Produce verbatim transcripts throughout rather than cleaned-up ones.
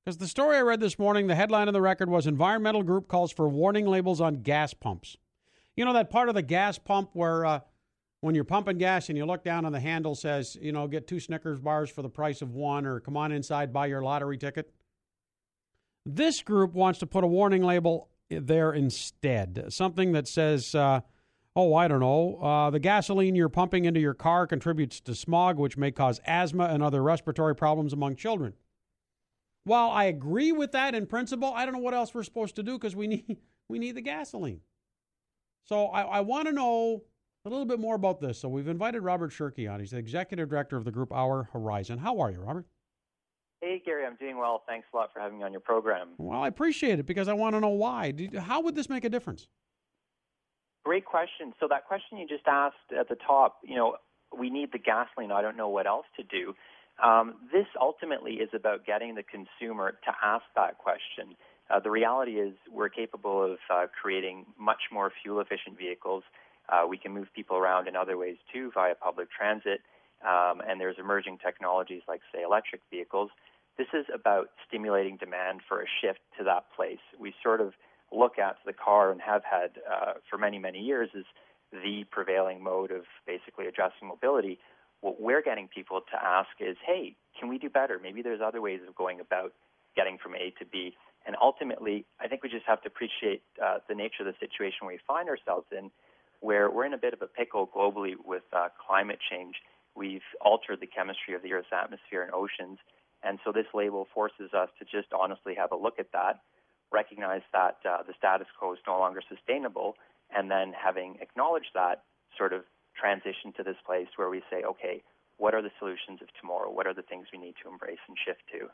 Because the story I read this morning, the headline of the Record was environmental group calls for warning labels on gas pumps. You know that part of the gas pump where uh, when you're pumping gas and you look down and the handle says, you know, get two Snickers bars for the price of one, or come on inside, buy your lottery ticket? This group wants to put a warning label there instead, something that says, uh, oh, I don't know, uh, the gasoline you're pumping into your car contributes to smog, which may cause asthma and other respiratory problems among children. While I agree with that in principle, I don't know what else we're supposed to do because we need we need the gasoline. So I, I want to know a little bit more about this. So we've invited Robert Shirky on. He's the executive director of the group Our Horizon. How are you, Robert? Hey, Gary, I'm doing well. Thanks a lot for having me on your program. Well, I appreciate it because I want to know why. How would this make a difference? Great question. So that question you just asked at the top, you know, we need the gasoline. I don't know what else to do. Um, this ultimately is about getting the consumer to ask that question. Uh, the reality is we're capable of uh, creating much more fuel-efficient vehicles. Uh, we can move people around in other ways, too, via public transit. Um, and there's emerging technologies like, say, electric vehicles. This is about stimulating demand for a shift to that place. We sort of look at the car and have had uh, for many, many years as the prevailing mode of basically addressing mobility. What we're getting people to ask is, hey, can we do better? Maybe there's other ways of going about getting from A to B. And ultimately, I think we just have to appreciate uh, the nature of the situation we find ourselves in, where we're in a bit of a pickle globally with uh, climate change. We've altered the chemistry of the Earth's atmosphere and oceans. And so this label forces us to just honestly have a look at that, recognize that uh, the status quo is no longer sustainable, and then having acknowledged that, sort of transition to this place where we say, okay, what are the solutions of tomorrow? What are the things we need to embrace and shift to?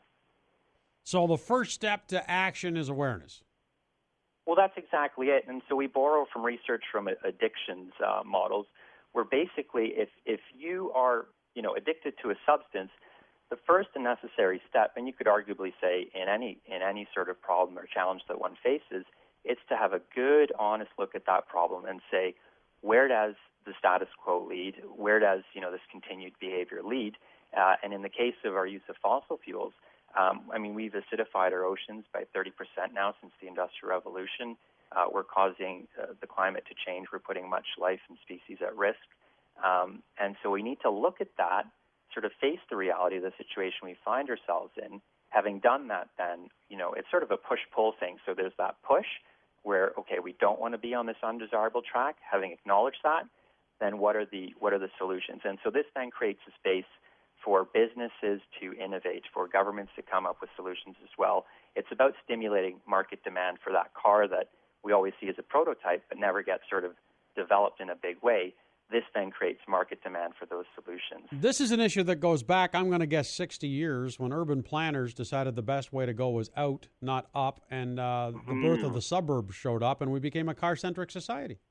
So the first step to action is awareness. Well, that's exactly it. And so we borrow from research from addictions uh, models, where basically if, if you are, you know, addicted to a substance, the first and necessary step, and you could arguably say in any in any sort of problem or challenge that one faces, it's to have a good, honest look at that problem and say, where does the status quo lead? Where does, you know, this continued behavior lead? Uh, and in the case of our use of fossil fuels, um, I mean, we've acidified our oceans by thirty percent now since the Industrial Revolution. Uh, we're causing uh, the climate to change. We're putting much life and species at risk. Um, and so we need to look at that, sort of face the reality of the situation we find ourselves in. Having done that, then, you know, it's sort of a push-pull thing. So there's that push where, okay, we don't want to be on this undesirable track. Having acknowledged that, then what are the what are the solutions? And so this then creates a space for businesses to innovate, for governments to come up with solutions as well. It's about stimulating market demand for that car that we always see as a prototype but never gets sort of developed in a big way. This then creates market demand for those solutions. This is an issue that goes back, I'm going to guess, sixty years, when urban planners decided the best way to go was out, not up, and uh, the mm. birth of the suburbs showed up, and we became a car-centric society.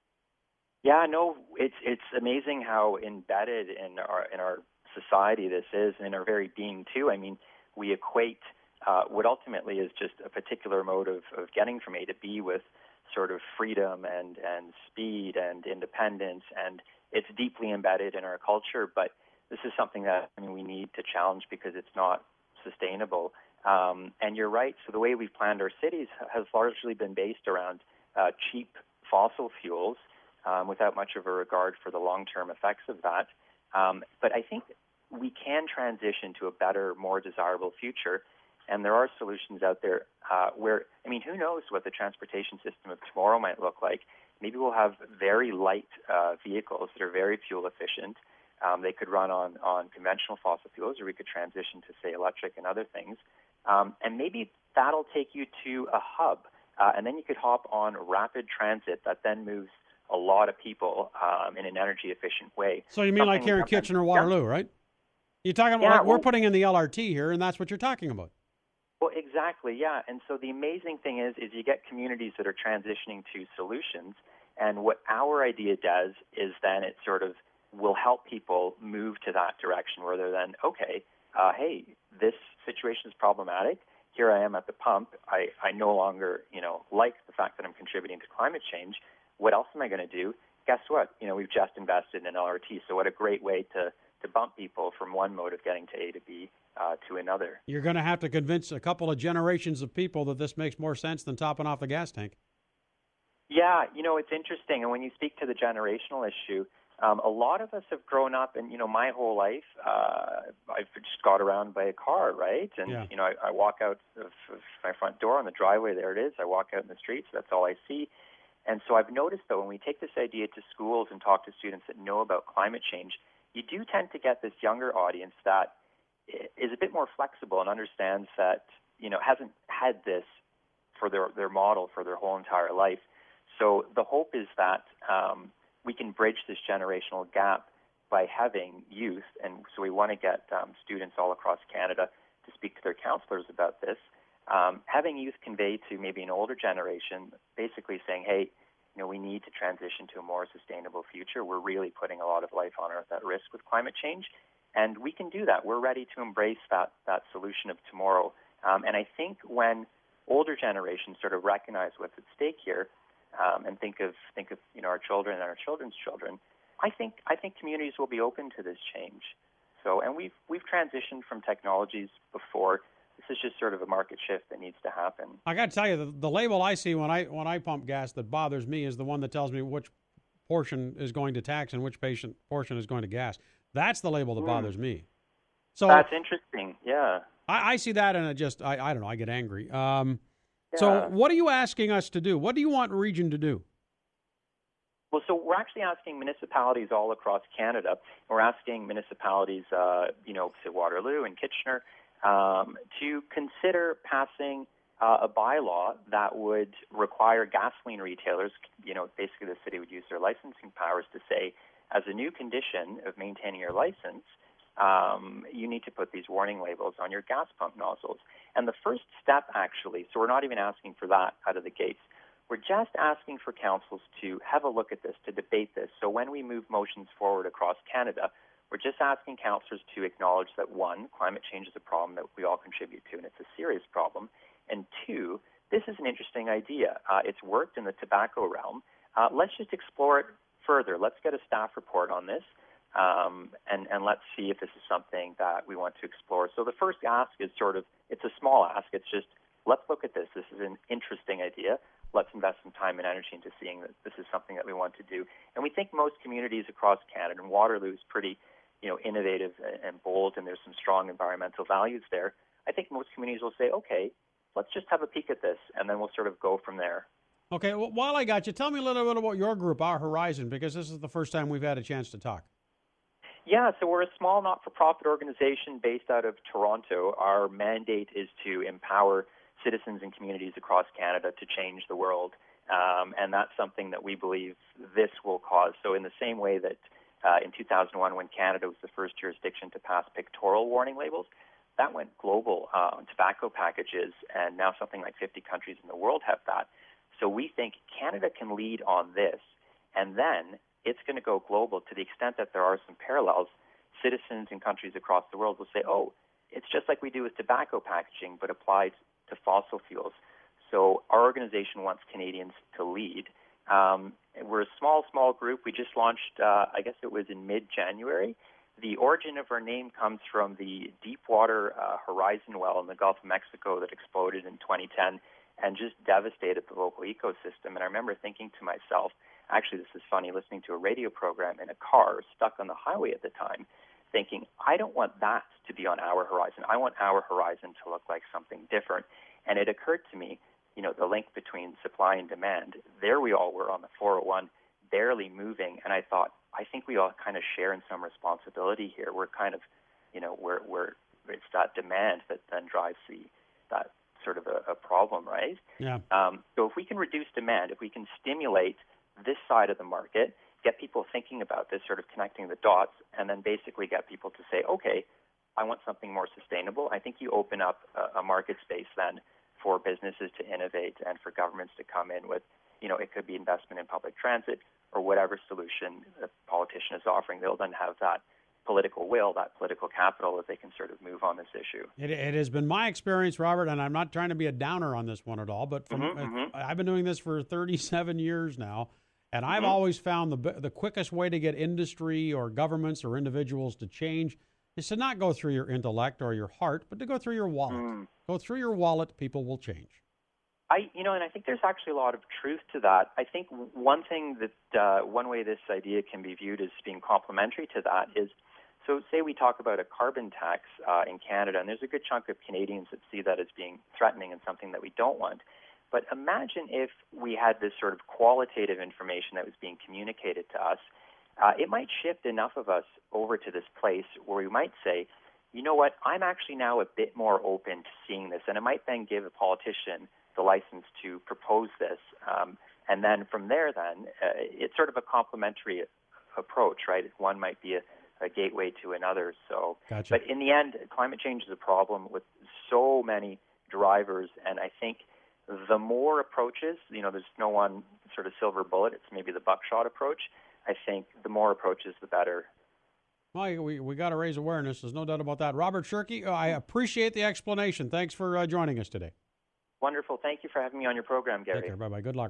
Yeah, no, it's it's amazing how embedded in our in our society this is, and in our very being too. I mean, we equate uh, what ultimately is just a particular mode of, of getting from A to B with sort of freedom and, and speed and independence, and it's deeply embedded in our culture. But this is something that, I mean, we need to challenge because it's not sustainable. Um, and you're right. So the way we've planned our cities has largely been based around uh, cheap fossil fuels, um, without much of a regard for the long-term effects of that. Um, but I think we can transition to a better, more desirable future. And there are solutions out there uh, where, I mean, who knows what the transportation system of tomorrow might look like. Maybe we'll have very light uh, vehicles that are very fuel efficient. Um, they could run on, on conventional fossil fuels, or we could transition to, say, electric and other things. Um, and maybe that'll take you to a hub. Uh, and then you could hop on rapid transit that then moves a lot of people um, in an energy-efficient way. So you mean Something like here in Kitchener, Waterloo, yeah. right? You're talking about, yeah, like, well, we're putting in the L R T here, and that's what you're talking about. Well, exactly, yeah. And so the amazing thing is, is you get communities that are transitioning to solutions, and what our idea does is then it sort of will help people move to that direction where they're then, okay, uh, hey, this situation is problematic. Here I am at the pump. I, I no longer, you know, like the fact that I'm contributing to climate change. What else am I going to do? Guess what? You know, we've just invested in an L R T, so what a great way to, to bump people from one mode of getting to A to B uh, to another. You're going to have to convince a couple of generations of people that this makes more sense than topping off the gas tank. Yeah, you know, it's interesting. And when you speak to the generational issue, um, a lot of us have grown up, and, you know, my whole life, uh, I've just got around by a car, right? And, yeah. you know, I, I walk out of, of my front door on the driveway, there it is. I walk out in the streets, that's all I see. And so I've noticed, though, when we take this idea to schools and talk to students that know about climate change, you do tend to get this younger audience that is a bit more flexible and understands that, you know, hasn't had this for their, their model for their whole entire life. So the hope is that um, we can bridge this generational gap by having youth, and so we want to get um, students all across Canada to speak to their counselors about this. Um, having youth convey to maybe an older generation, basically saying, hey, you know, we need to transition to a more sustainable future. We're really putting a lot of life on Earth at risk with climate change, and we can do that. We're ready to embrace that, that solution of tomorrow. Um, and I think when older generations sort of recognize what's at stake here, um, and think of think of you know our children and our children's children, I think I think communities will be open to this change. So, and we've we've transitioned from technologies before. This is just sort of a market shift that needs to happen. I got to tell you, the, the label I see when I when I pump gas that bothers me is the one that tells me which portion is going to tax and which patient portion is going to gas. That's the label that mm. bothers me. So that's interesting. Yeah, I, I see that and it just I, I don't know. I get angry. Um, yeah. So, what are you asking us to do? What do you want Region to do? Well, so we're actually asking municipalities all across Canada. We're asking municipalities, uh, you know, say Waterloo and Kitchener, um, to consider passing uh, a bylaw that would require gasoline retailers, you know, basically the city would use their licensing powers to say, as a new condition of maintaining your license, um, you need to put these warning labels on your gas pump nozzles. And the first step, actually, so we're not even asking for that out of the gates. We're just asking for councils to have a look at this, to debate this. So when we move motions forward across Canada, we're just asking councillors to acknowledge that, one, climate change is a problem that we all contribute to, and it's a serious problem. And two, this is an interesting idea. Uh, it's worked in the tobacco realm. Uh, let's just explore it further. Let's get a staff report on this, um, and, and let's see if this is something that we want to explore. So the first ask is sort of, it's a small ask. It's just, let's look at this. This is an interesting idea. Let's invest some time and energy into seeing that this is something that we want to do. And we think most communities across Canada, and Waterloo is pretty, you know, innovative and bold, and there's some strong environmental values there. I think most communities will say, okay, let's just have a peek at this, and then we'll sort of go from there. Okay, well, while I got you, tell me a little bit about your group, Our Horizon, because this is the first time we've had a chance to talk. Yeah, so we're a small not-for-profit organization based out of Toronto. Our mandate is to empower citizens and communities across Canada to change the world, um, and that's something that we believe this will cause. So in the same way that uh, in two thousand one, when Canada was the first jurisdiction to pass pictorial warning labels, that went global uh, on tobacco packages, and now something like fifty countries in the world have that. So we think Canada can lead on this, and then it's going to go global to the extent that there are some parallels. Citizens in countries across the world will say, oh, it's just like we do with tobacco packaging, but applied to fossil fuels. So our organization wants Canadians to lead. Um, we're a small, small group. We just launched, uh, I guess it was in mid-January. The origin of our name comes from the Deepwater uh, Horizon well in the Gulf of Mexico that exploded in twenty ten and just devastated the local ecosystem. And I remember thinking to myself, actually this is funny, listening to a radio program in a car stuck on the highway at the time, thinking, I don't want that to be on our horizon. I want our horizon to look like something different. And it occurred to me, you know, the link between supply and demand. There we all were on the four oh one, barely moving. And I thought, I think we all kind of share in some responsibility here. We're kind of, you know, we're, we're it's that demand that then drives the that sort of a, a problem, right? Yeah. Um, so if we can reduce demand, if we can stimulate this side of the market, get people thinking about this, sort of connecting the dots, and then basically get people to say, okay, I want something more sustainable. I think you open up a, a market space then for businesses to innovate and for governments to come in with, you know, it could be investment in public transit or whatever solution the politician is offering. They'll then have that political will, that political capital that they can sort of move on this issue. It, it has been my experience, Robert, and I'm not trying to be a downer on this one at all, but from, mm-hmm, uh, mm-hmm. I've been doing this for thirty-seven years now, and I've mm-hmm. always found the the quickest way to get industry or governments or individuals to change is to not go through your intellect or your heart, but to go through your wallet. Mm. Go through your wallet, people will change. I, you know, and I think there's actually a lot of truth to that. I think one thing that, uh, one way this idea can be viewed as being complementary to that is, so say we talk about a carbon tax uh, in Canada, and there's a good chunk of Canadians that see that as being threatening and something that we don't want. But imagine if we had this sort of qualitative information that was being communicated to us. Uh, it might shift enough of us over to this place where we might say, you know what, I'm actually now a bit more open to seeing this. And it might then give a politician the license to propose this. Um, and then from there, then, uh, it's sort of a complementary approach, right? One might be a, a gateway to another. So, Gotcha. But in the end, climate change is a problem with so many drivers. And I think the more approaches, you know, there's no one sort of silver bullet. It's maybe the buckshot approach. I think the more approaches, the better. Well, we, we got to raise awareness. There's no doubt about that. Robert Shirky, I appreciate the explanation. Thanks for uh, joining us today. Wonderful. Thank you for having me on your program, Gary. Take care. Bye-bye. Good luck.